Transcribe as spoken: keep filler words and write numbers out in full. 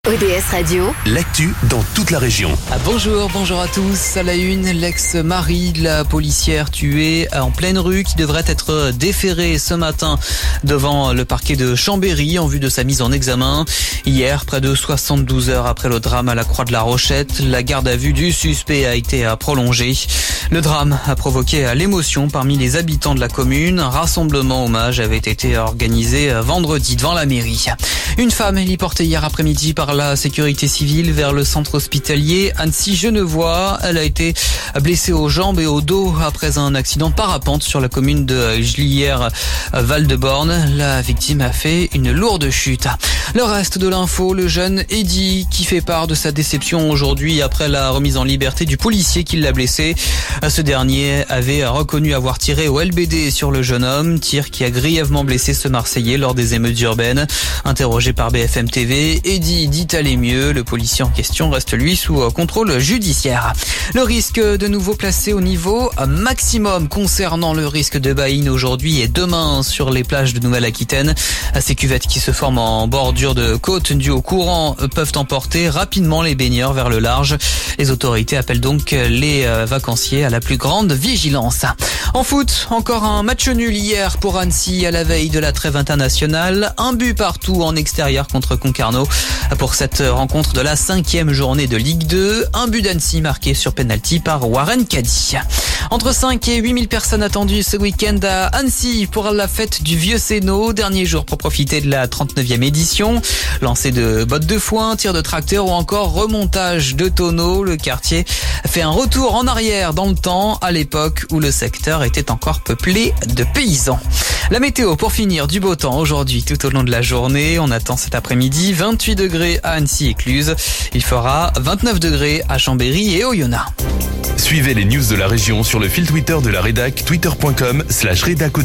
O D S Radio, l'actu dans toute la région. Ah, bonjour, bonjour à tous. À la une, l'ex-mari de la policière tuée en pleine rue qui devrait être déféré ce matin devant le parquet de Chambéry en vue de sa mise en examen. Hier, près de soixante-douze heures après le drame à la Croix de la Rochette, la garde à vue du suspect a été prolongée. Le drame a provoqué l'émotion parmi les habitants de la commune. Un rassemblement hommage avait été organisé vendredi devant la mairie. Une femme héliportée hier après-midi par la sécurité civile vers le centre hospitalier Annecy-Genevois. Elle a été blessée aux jambes et au dos après un accident de parapente sur la commune de Glières-Val-de-Borne. La victime a fait une lourde chute. Le reste de l'info, le jeune Eddy qui fait part de sa déception aujourd'hui après la remise en liberté du policier qui l'a blessé. Ce dernier avait reconnu avoir tiré au L B D sur le jeune homme, tir qui a grièvement blessé ce Marseillais lors des émeutes urbaines. Interrogé par B F M T V, Eddy dit aller mieux. Le policier en question reste lui sous contrôle judiciaire. Le risque de nouveau placé au niveau maximum concernant le risque de baïne aujourd'hui et demain sur les plages de Nouvelle-Aquitaine. Ces cuvettes qui se forment en bordure de côte dues au courant peuvent emporter rapidement les baigneurs vers le large. Les autorités appellent donc les vacanciers à la plus grande vigilance. En foot, encore un match nul hier pour Annecy à la veille de la trêve internationale. Un but partout en extérieur contre Concarneau pour cette rencontre de la cinquième journée de Ligue deux. Un but d'Annecy marqué sur penalty par Warren Caddy. Entre cinq et huit mille personnes attendues ce week-end à Annecy pour la fête du Vieux Sénot. Dernier jour pour profiter de la trente-neuvième édition. Lancer de bottes de foin, tir de tracteur ou encore remontage de tonneaux. Le quartier fait un retour en arrière dans le temps, à l'époque où le secteur était encore peuplé de paysans. La météo pour finir, du beau temps aujourd'hui tout au long de la journée. On attend cet après-midi vingt-huit degrés à Annecy et Cluse. Il fera vingt-neuf degrés à Chambéry et Oyonnax. Suivez les news de la région sur le fil Twitter de la rédac, twitter point com slash rédac.